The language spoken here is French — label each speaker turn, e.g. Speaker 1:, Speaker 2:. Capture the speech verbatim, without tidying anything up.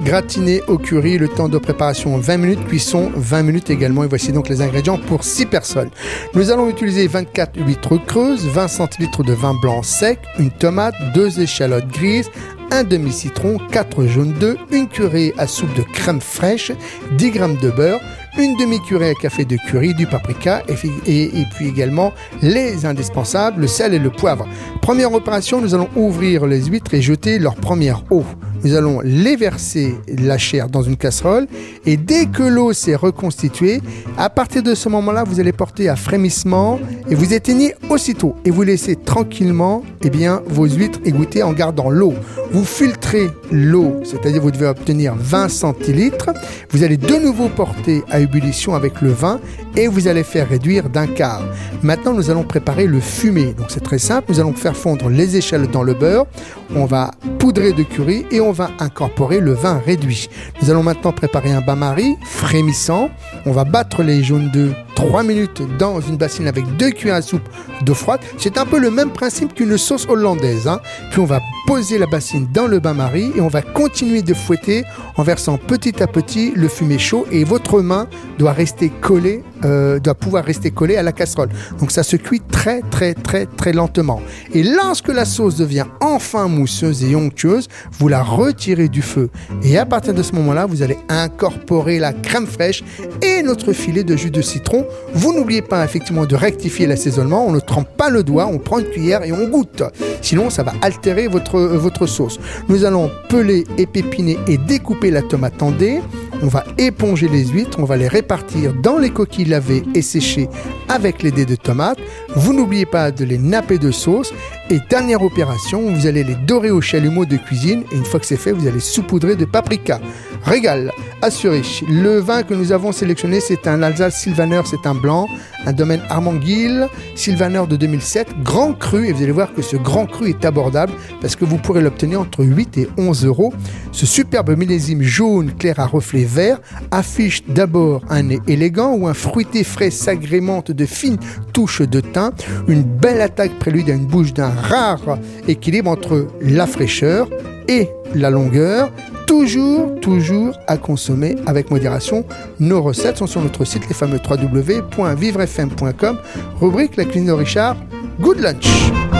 Speaker 1: gratiné au curry, le temps de préparation vingt minutes, cuisson vingt minutes également. Et voici donc les ingrédients pour six personnes. Nous allons utiliser vingt-quatre huîtres creuses, vingt centilitres de vin blanc sec, une tomate, deux échalotes grises, un demi-citron, quatre jaunes d'œufs, une cuillerée à soupe de crème fraîche, dix grammes de beurre, une demi-cuillerée à café de curry, du paprika et, et, et puis également les indispensables, le sel et le poivre. Première opération, nous allons ouvrir les huîtres et jeter leur première eau. Nous allons les verser, la chair, dans une casserole et dès que l'eau s'est reconstituée, à partir de ce moment-là, vous allez porter à frémissement et vous éteignez aussitôt et vous laissez tranquillement eh bien, vos huîtres égoutter en gardant l'eau. Vous filtrez l'eau, c'est-à-dire vous devez obtenir vingt centilitres. Vous allez de nouveau porter à ébullition avec le vin et vous allez faire réduire d'un quart. Maintenant, nous allons préparer le fumé. Donc c'est très simple, nous allons faire fondre les échalotes dans le beurre. On va poudrer de curry et on va incorporer le vin réduit. Nous allons maintenant préparer un bain-marie frémissant. On va battre les jaunes d'œufs trois minutes dans une bassine avec deux cuillères à soupe d'eau froide. C'est un peu le même principe qu'une sauce hollandaise. Hein. Puis on va poser la bassine dans le bain-marie et on va continuer de fouetter en versant petit à petit le fumé chaud et votre main doit rester collée, euh, doit pouvoir rester collée à la casserole. Donc ça se cuit très très très très lentement. Et lorsque la sauce devient enfin mousseuse et onctueuse, vous la retirez du feu. Et à partir de ce moment-là, vous allez incorporer la crème fraîche et notre filet de jus de citron. Vous n'oubliez pas effectivement de rectifier l'assaisonnement. On ne trempe pas le doigt, on prend une cuillère et on goûte. Sinon, ça va altérer votre, votre sauce. Nous allons peler, épépiner et découper la tomate en dés. On va éponger les huîtres, on va les répartir dans les coquilles lavées et séchées avec les dés de tomate. Vous n'oubliez pas de les napper de sauce. Et dernière opération, vous allez les dorer au chalumeau de cuisine. Et une fois que c'est fait, vous allez saupoudrer de paprika. Régal, assuré. Le vin que nous avons sélectionné, c'est un Alsace Sylvaner, c'est un blanc, un domaine Armanguil, Sylvaner de deux mille sept, grand cru. Et vous allez voir que ce grand cru est abordable parce que vous pourrez l'obtenir entre huit et onze euros. Ce superbe millésime jaune clair à reflets verts affiche d'abord un nez élégant où un fruité frais s'agrémente de fines touches de thym. Une belle attaque prélude à une bouche d'un rare équilibre entre la fraîcheur et la longueur. Toujours, toujours à consommer avec modération. Nos recettes sont sur notre site, les fameux w w w point vivre f m point com, rubrique La cuisine de Richard. Good lunch!